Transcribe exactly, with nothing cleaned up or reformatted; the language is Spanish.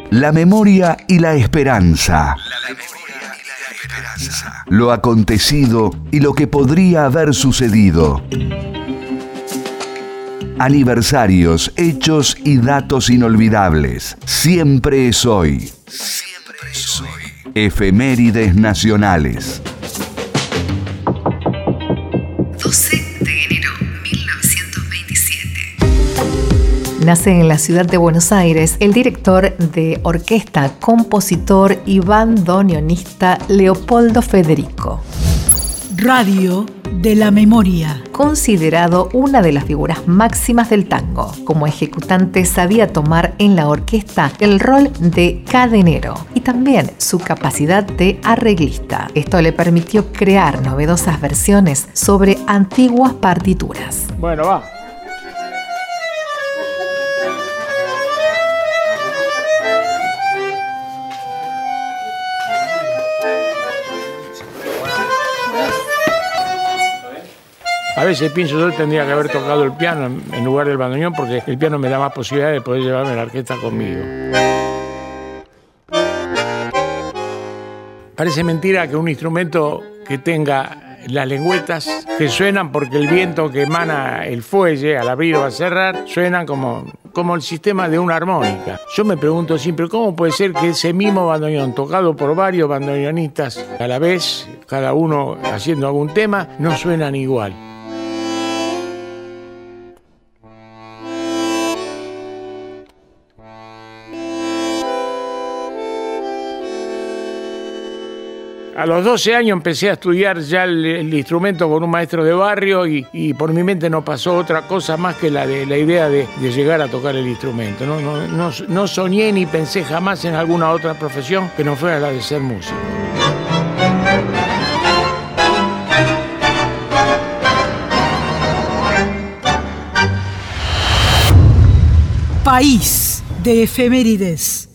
La memoria y la esperanza. Lo acontecido y lo que podría haber sucedido. Aniversarios, hechos y datos inolvidables. Siempre es hoy. Siempre es hoy. Efemérides nacionales. doce de enero de mil novecientos veintisiete. Nace en la ciudad de Buenos Aires el director de orquesta, compositor y bandoneonista Leopoldo Federico. Radio de la memoria. Considerado una de las figuras máximas del tango, como ejecutante sabía tomar en la orquesta el rol de cadenero y también su capacidad de arreglista. Esto le permitió crear novedosas versiones sobre antiguas partituras. Bueno, va. A veces pienso yo tendría que haber tocado el piano en lugar del bandoneón porque el piano me da más posibilidad de poder llevarme la orquesta conmigo. Parece mentira que un instrumento que tenga las lengüetas que suenan porque el viento que emana el fuelle al abrir o al cerrar suenan como, como el sistema de una armónica. Yo me pregunto siempre cómo puede ser que ese mismo bandoneón tocado por varios bandoneonistas a la vez, cada uno haciendo algún tema, no suenan igual. A los doce años empecé a estudiar ya el, el instrumento con un maestro de barrio y, y por mi mente no pasó otra cosa más que la de la idea de, de llegar a tocar el instrumento. No, no, no, no soñé ni pensé jamás en alguna otra profesión que no fuera la de ser músico. País de efemérides.